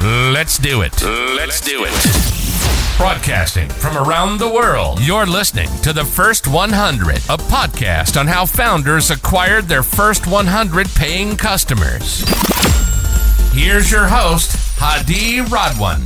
Let's do it. Let's do it. Broadcasting from around the world, you're listening to The First 100, a podcast on how founders acquired their first 100 paying customers. Here's your host, Hadi Radwan.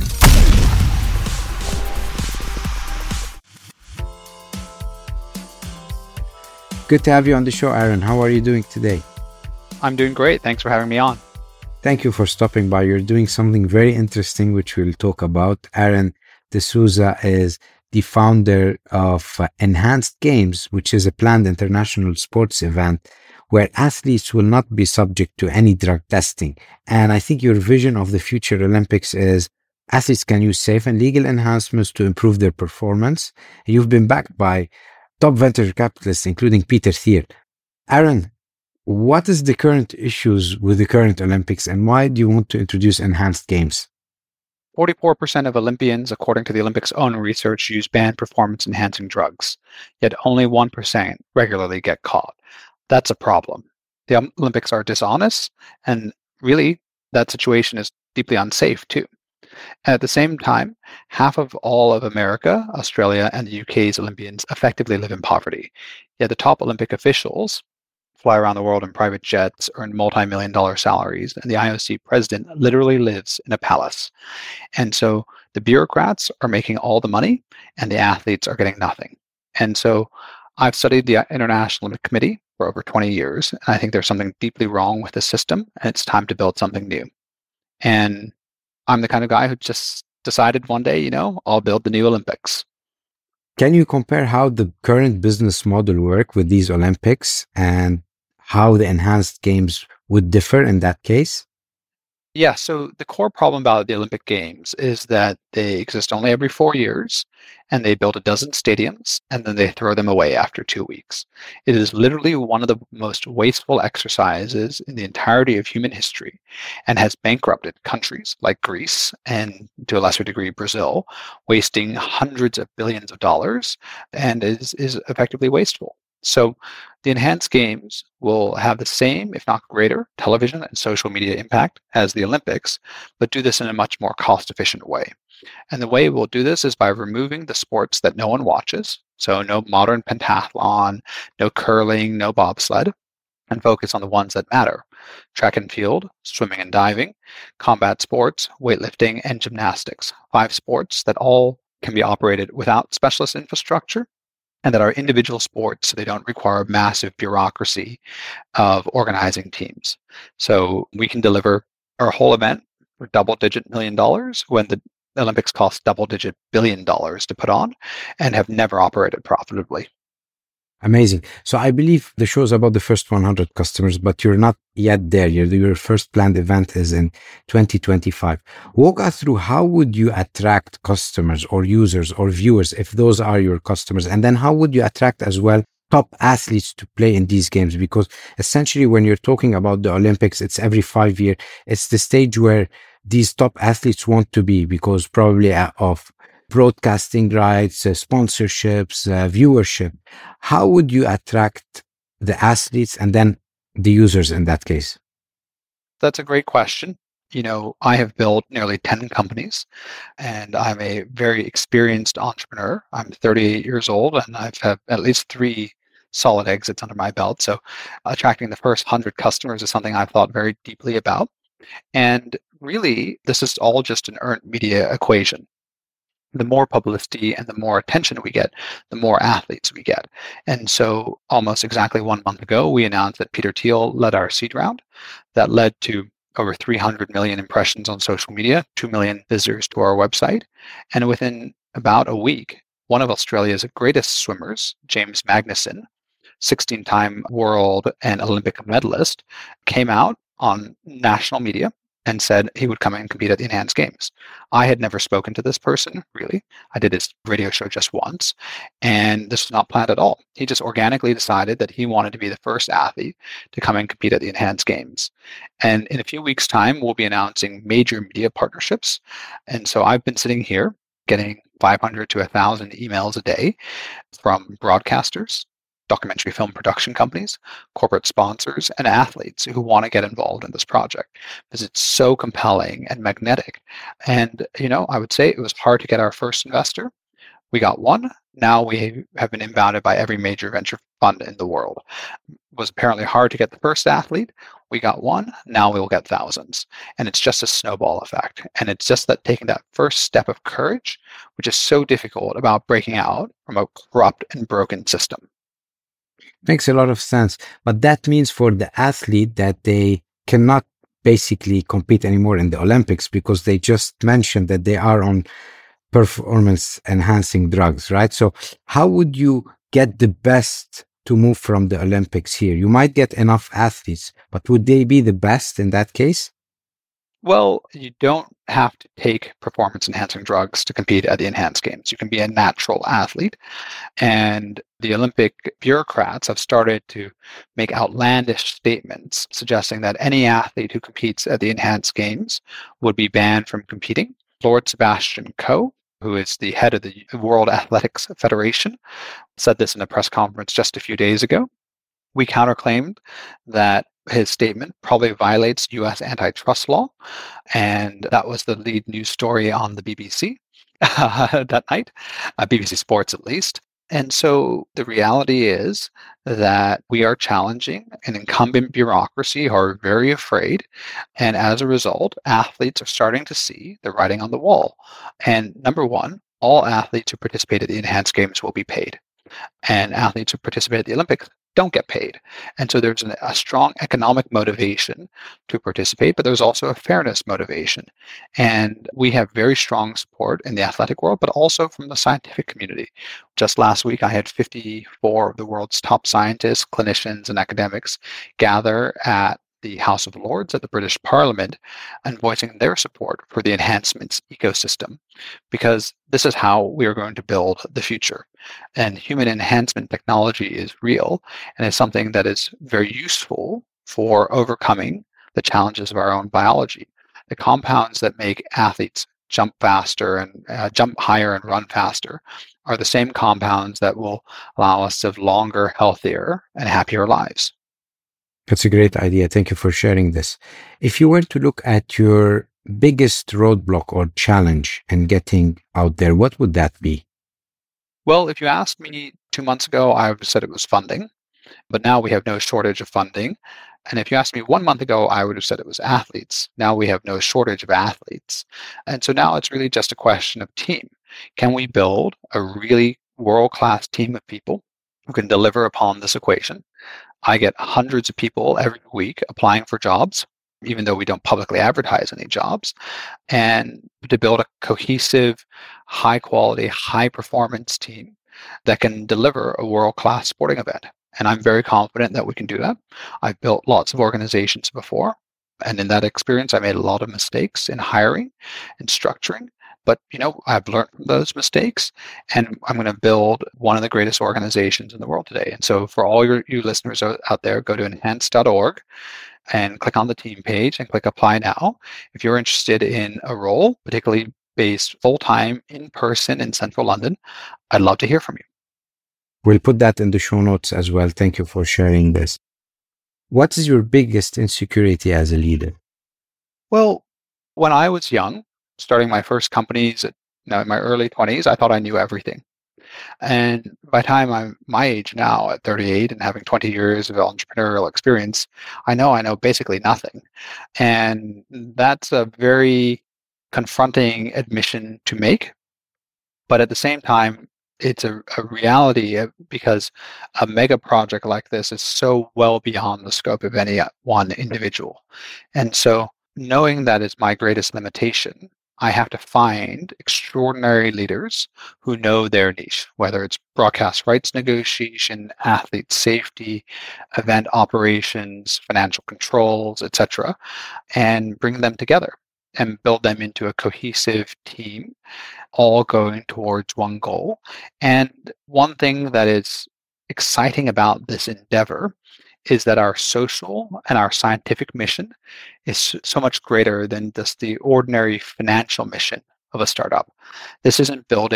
Good to have you on the show, Aaron. How are you doing today? I'm doing great. Thanks for having me on. Thank you for stopping by. You're doing something very interesting, which we'll talk about. Aaron D'Souza is the founder of Enhanced Games, which is a planned international sports event where athletes will not be subject to any drug testing. And I think your vision of the future Olympics is athletes can use safe and legal enhancements to improve their performance. You've been backed by top venture capitalists, including Peter Thiel. Aaron, what is the current issues with the current Olympics, and why do you want to introduce Enhanced Games? 44% of Olympians, according to the Olympics' own research, use banned performance-enhancing drugs, yet only 1% regularly get caught. That's a problem. The Olympics are dishonest, and really, that situation is deeply unsafe, too. And at the same time, half of all of America, Australia, and the UK's Olympians effectively live in poverty. Yet the top Olympic officials fly around the world in private jets, earn multi-million-dollar salaries, and the IOC president literally lives in a palace. And so the bureaucrats are making all the money, and the athletes are getting nothing. And so I've studied the International Olympic Committee for over 20 years, and I think there's something deeply wrong with the system, and it's time to build something new. And I'm the kind of guy who just decided one day, I'll build the new Olympics. Can you compare how the current business model work with these Olympics and how the Enhanced Games would differ in that case? Yeah, so the core problem about the Olympic Games is that they exist only every 4 years, and they build a dozen stadiums, and then they throw them away after 2 weeks. It is literally one of the most wasteful exercises in the entirety of human history, and has bankrupted countries like Greece and, to a lesser degree, Brazil, wasting hundreds of billions of dollars, and is effectively wasteful. So the Enhanced Games will have the same, if not greater, television and social media impact as the Olympics, but do this in a much more cost-efficient way. And the way we'll do this is by removing the sports that no one watches, so no modern pentathlon, no curling, no bobsled, and focus on the ones that matter: track and field, swimming and diving, combat sports, weightlifting, and gymnastics. 5 sports that all can be operated without specialist infrastructure, and that are individual sports, so they don't require massive bureaucracy of organizing teams. So we can deliver our whole event for double-digit $1 million when the Olympics cost double-digit $1 billion to put on and have never operated profitably. Amazing. So I believe the show is about the first 100 customers, but you're not yet there. Your first planned event is in 2025. Walk us through how would you attract customers or users or viewers if those are your customers? And then how would you attract as well top athletes to play in these games? Because essentially when you're talking about the Olympics, it's every 5 years. It's the stage where these top athletes want to be because probably of broadcasting rights, sponsorships, viewership. How would you attract the athletes and then the users in that case? That's a great question. I have built nearly 10 companies, and I'm a very experienced entrepreneur. I'm 38 years old, and I've had at least 3 solid exits under my belt. So attracting the first 100 customers is something I've thought very deeply about. And really, this is all just an earned media equation. The more publicity and the more attention we get, the more athletes we get. And so almost exactly 1 month ago, we announced that Peter Thiel led our seed round. That led to over 300 million impressions on social media, 2 million visitors to our website. And within about a week, one of Australia's greatest swimmers, James Magnussen, 16-time world and Olympic medalist, came out on national media and said he would come and compete at the Enhanced Games. I had never spoken to this person, really. I did his radio show just once, and this was not planned at all. He just organically decided that he wanted to be the first athlete to come and compete at the Enhanced Games. And in a few weeks' time, we'll be announcing major media partnerships. And so I've been sitting here getting 500 to 1,000 emails a day from broadcasters, documentary film production companies, corporate sponsors, and athletes who want to get involved in this project because it's so compelling and magnetic. And, I would say it was hard to get our first investor. We got one. Now we have been inbounded by every major venture fund in the world. It was apparently hard to get the first athlete. We got one. Now we will get thousands. And it's just a snowball effect. And it's just that taking that first step of courage, which is so difficult about breaking out from a corrupt and broken system. Makes a lot of sense. But that means for the athlete that they cannot basically compete anymore in the Olympics because they just mentioned that they are on performance enhancing drugs, right? So how would you get the best to move from the Olympics here? You might get enough athletes, but would they be the best in that case? Well, you don't have to take performance enhancing drugs to compete at the Enhanced Games. You can be a natural athlete. And the Olympic bureaucrats have started to make outlandish statements suggesting that any athlete who competes at the Enhanced Games would be banned from competing. Lord Sebastian Coe, who is the head of the World Athletics Federation, said this in a press conference just a few days ago. We counterclaimed that his statement probably violates U.S. antitrust law, and that was the lead news story on the BBC that night, BBC Sports at least. And so the reality is that we are challenging an incumbent bureaucracy who are very afraid. And as a result, athletes are starting to see the writing on the wall. And number one, all athletes who participate at the Enhanced Games will be paid. And athletes who participate at the Olympics don't get paid. And so there's a strong economic motivation to participate, but there's also a fairness motivation. And we have very strong support in the athletic world, but also from the scientific community. Just last week, I had 54 of the world's top scientists, clinicians, and academics gather at the House of Lords at the British Parliament and voicing their support for the enhancements ecosystem, because this is how we are going to build the future. And human enhancement technology is real and is something that is very useful for overcoming the challenges of our own biology. The compounds that make athletes jump faster and jump higher and run faster are the same compounds that will allow us to live longer, healthier, and happier lives. That's a great idea. Thank you for sharing this. If you were to look at your biggest roadblock or challenge in getting out there, what would that be? Well, if you asked me 2 months ago, I would have said it was funding, but now we have no shortage of funding. And if you asked me 1 month ago, I would have said it was athletes. Now we have no shortage of athletes. And so now it's really just a question of team. Can we build a really world-class team of people who can deliver upon this equation? I get hundreds of people every week applying for jobs, even though we don't publicly advertise any jobs, and to build a cohesive, high quality, high performance team that can deliver a world-class sporting event. And I'm very confident that we can do that. I've built lots of organizations before, and in that experience, I made a lot of mistakes in hiring and structuring. But, I've learned from those mistakes, and I'm going to build one of the greatest organizations in the world today. And so for all you listeners out there, go to enhance.org and click on the team page and click apply now. If you're interested in a role, particularly based full-time in person in central London, I'd love to hear from you. We'll put that in the show notes as well. Thank you for sharing this. What is your biggest insecurity as a leader? Well, when I was young, starting my first companies in my early 20s, I thought I knew everything. And by the time I'm my age now at 38 and having 20 years of entrepreneurial experience, I know basically nothing. And that's a very confronting admission to make. But at the same time, it's a reality because a mega project like this is so well beyond the scope of any one individual. And so knowing that is my greatest limitation, I have to find extraordinary leaders who know their niche, whether it's broadcast rights negotiation, athlete safety, event operations, financial controls, etc., and bring them together and build them into a cohesive team, all going towards one goal. And one thing that is exciting about this endeavor is that our social and our scientific mission is so much greater than just the ordinary financial mission of a startup. This isn't building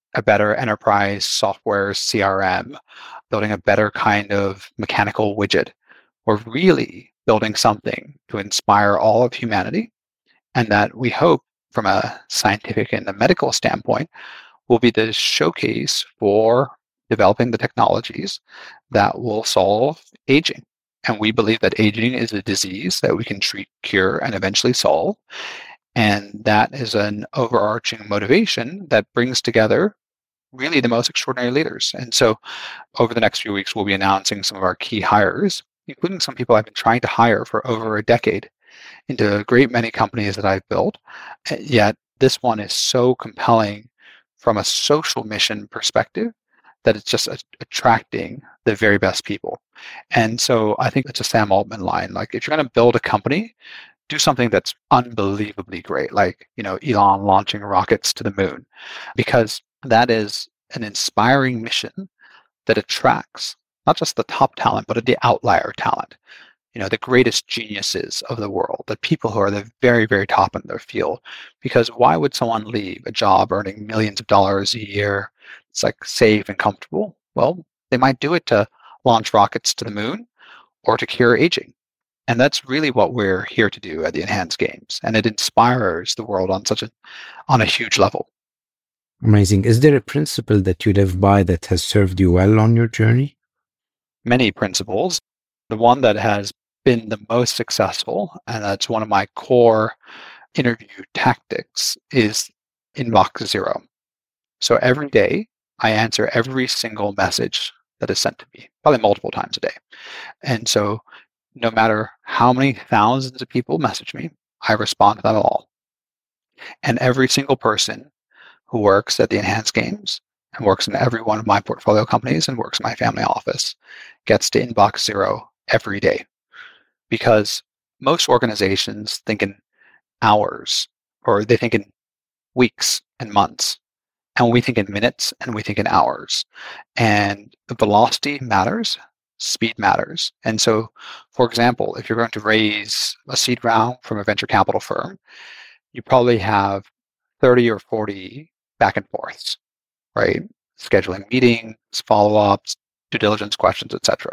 a better enterprise software CRM, building a better kind of mechanical widget. We're really building something to inspire all of humanity, and that we hope from a scientific and a medical standpoint will be the showcase for developing the technologies that will solve aging. And we believe that aging is a disease that we can treat, cure, and eventually solve. And that is an overarching motivation that brings together really the most extraordinary leaders. And so over the next few weeks, we'll be announcing some of our key hires, including some people I've been trying to hire for over a decade into a great many companies that I've built. Yet this one is so compelling from a social mission perspective that it's just attracting the very best people. And so I think it's a Sam Altman line. Like, if you're going to build a company, do something that's unbelievably great, like, Elon launching rockets to the moon, because that is an inspiring mission that attracts not just the top talent, but the outlier talent, the greatest geniuses of the world, the people who are the very, very top in their field. Because why would someone leave a job earning millions of dollars a year? It's like safe and comfortable. Well, they might do it to launch rockets to the moon or to cure aging. And that's really what we're here to do at the Enhanced Games. And it inspires the world on a huge level. Amazing. Is there a principle that you live by that has served you well on your journey? Many principles. The one that has been the most successful, and that's one of my core interview tactics, is inbox zero. So every day, I answer every single message that is sent to me, probably multiple times a day. And so no matter how many thousands of people message me, I respond to them all. And every single person who works at the Enhanced Games and works in every one of my portfolio companies and works in my family office gets to inbox zero every day. Because most organizations think in hours, or they think in weeks and months. And we think in minutes and we think in hours. And the velocity matters, speed matters. And so, for example, if you're going to raise a seed round from a venture capital firm, you probably have 30 or 40 back and forths, right? Scheduling meetings, follow-ups, due diligence questions, etc.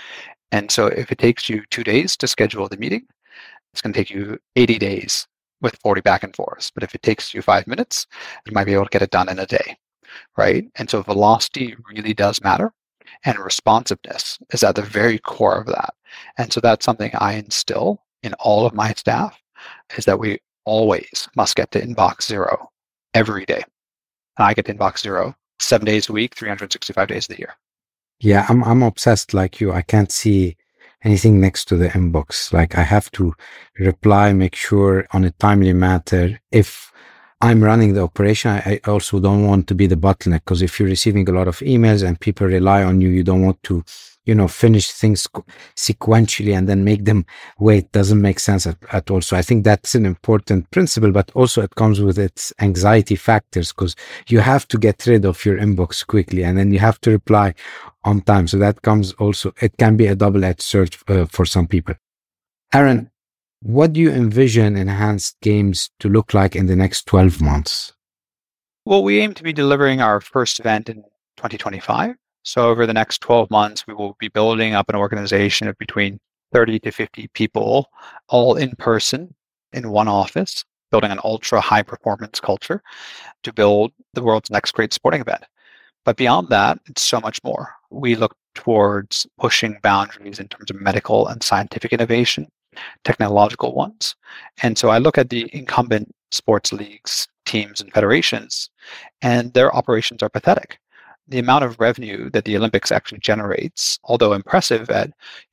And so if it takes you 2 days to schedule the meeting, it's going to take you 80 days with 40 back and forths. But if it takes you 5 minutes, you might be able to get it done in a day, right? And so velocity really does matter. And responsiveness is at the very core of that. And so that's something I instill in all of my staff, is that we always must get to inbox zero every day. And I get to inbox zero 7 days a week, 365 days of the year. Yeah, I'm obsessed like you. I can't see anything next to the inbox. Like, I have to reply, make sure on a timely matter. If I'm running the operation, I also don't want to be the bottleneck, because if you're receiving a lot of emails and people rely on you, you don't want to, finish things sequentially and then make them wait. Doesn't make sense at all. So I think that's an important principle, but also it comes with its anxiety factors, because you have to get rid of your inbox quickly and then you have to reply on time. So that comes also, it can be a double-edged sword for some people. Aaron, what do you envision Enhanced Games to look like in the next 12 months? Well, we aim to be delivering our first event in 2025. So over the next 12 months, we will be building up an organization of between 30 to 50 people, all in person in one office, building an ultra high performance culture to build the world's next great sporting event. But beyond that, it's so much more. We look towards pushing boundaries in terms of medical and scientific innovation, technological ones. And so I look at the incumbent sports leagues, teams, and federations, and their operations are pathetic. The amount of revenue that the Olympics actually generates, although impressive at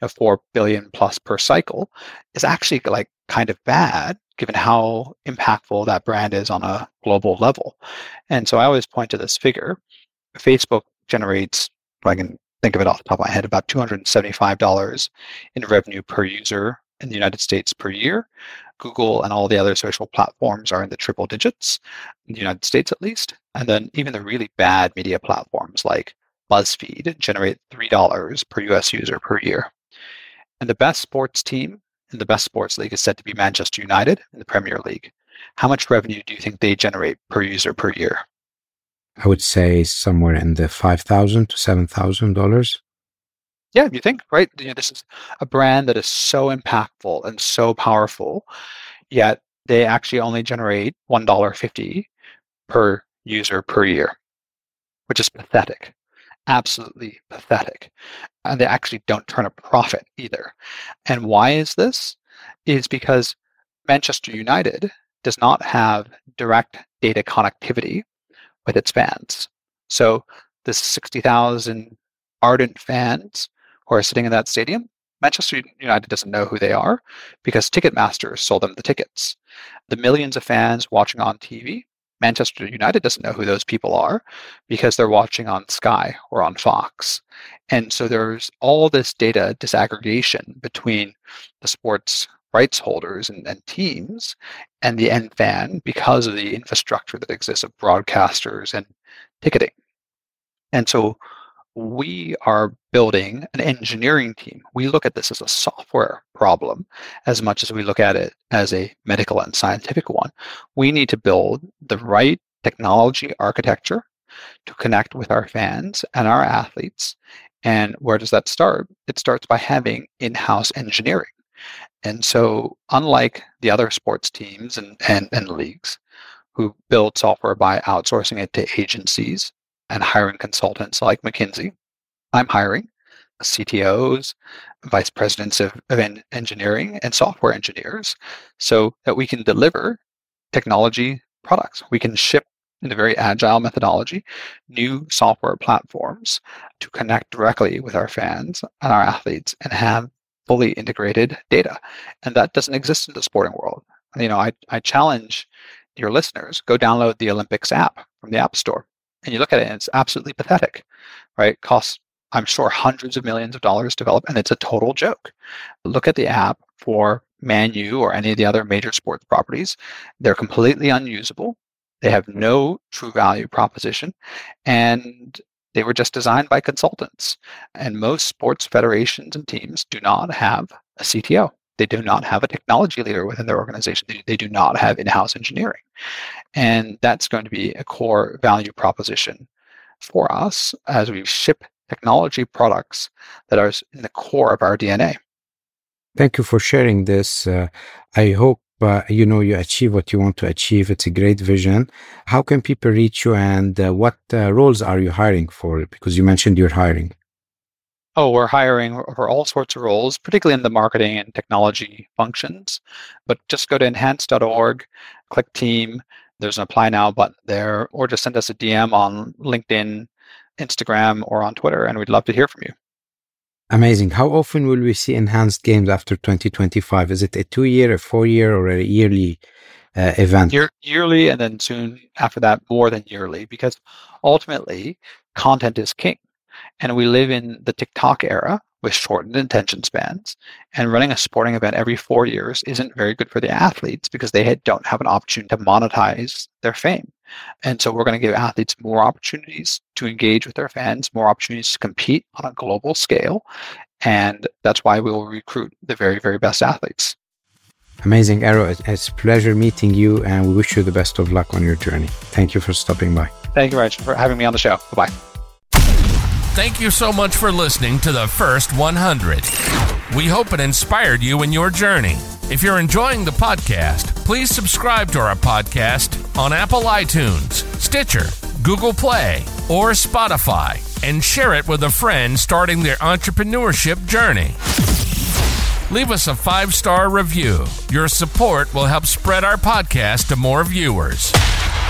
4 billion plus per cycle, is actually like kind of bad given how impactful that brand is on a global level. And so I always point to this figure. Facebook generates, if I can think of it off the top of my head, about $275 in revenue per user in the United States per year. Google and all the other social platforms are in the triple digits, in the United States at least. And then even the really bad media platforms like BuzzFeed generate $3 per US user per year. And the best sports team in the best sports league is said to be Manchester United in the Premier League. How much revenue do you think they generate per user per year? I would say somewhere in the $5,000 to $7,000. Yeah, you think, right? This is a brand that is so impactful and so powerful, yet they actually only generate $1.50 per user per year, which is pathetic, absolutely pathetic. And they actually don't turn a profit either. And why is this? It's because Manchester United does not have direct data connectivity with its fans. So the 60,000 ardent fans who are sitting in that stadium, Manchester United doesn't know who they are because Ticketmaster sold them the tickets. The millions of fans watching on TV, Manchester United doesn't know who those people are because they're watching on Sky or on Fox. And so there's all this data disaggregation between the sports rights holders and teams and the end fan because of the infrastructure that exists of broadcasters and ticketing. And so we are building an engineering team. We look at this as a software problem as much as we look at it as a medical and scientific one. We need to build the right technology architecture to connect with our fans and our athletes. And where does that start? It starts by having in-house engineering. And so unlike the other sports teams and leagues who build software by outsourcing it to agencies and hiring consultants like McKinsey, I'm hiring CTOs, vice presidents of engineering, and software engineers so that we can deliver technology products. We can ship in a very agile methodology new software platforms to connect directly with our fans and our athletes and have fully integrated data. And that doesn't exist in the sporting world. I challenge your listeners, go download the Olympics app from the App Store. And you look at it and it's absolutely pathetic, right? It costs, I'm sure, hundreds of millions of dollars to develop, and it's a total joke. Look at the app for Man U or any of the other major sports properties. They're completely unusable. They have no true value proposition, and they were just designed by consultants. And most sports federations and teams do not have a CTO. They do not have a technology leader within their organization. They do not have in-house engineering. And that's going to be a core value proposition for us as we ship technology products that are in the core of our DNA. Thank you for sharing this. I hope you achieve what you want to achieve. It's a great vision. How can people reach you, and what roles are you hiring for? Because you mentioned you're hiring. Oh, we're hiring for all sorts of roles, particularly in the marketing and technology functions. But just go to enhance.org, click team. There's an apply now button there, or just send us a DM on LinkedIn, Instagram, or on Twitter, and we'd love to hear from you. Amazing. How often will we see Enhanced Games after 2025? Is it a 2-year, a 4-year, or a yearly event? Yearly, and then soon after that, more than yearly, because ultimately content is king. And we live in the TikTok era with shortened attention spans, and running a sporting event every 4 years isn't very good for the athletes because they don't have an opportunity to monetize their fame. And so we're going to give athletes more opportunities to engage with their fans, more opportunities to compete on a global scale. And that's why we will recruit the very, very best athletes. Amazing, Eero. It's a pleasure meeting you, and we wish you the best of luck on your journey. Thank you for stopping by. Thank you, Raj, for having me on the show. Bye-bye. Thank you so much for listening to the First 100. We hope it inspired you in your journey. If you're enjoying the podcast, please subscribe to our podcast on Apple iTunes, Stitcher, Google Play, or Spotify, and share it with a friend starting their entrepreneurship journey. Leave us a 5-star review. Your support will help spread our podcast to more viewers.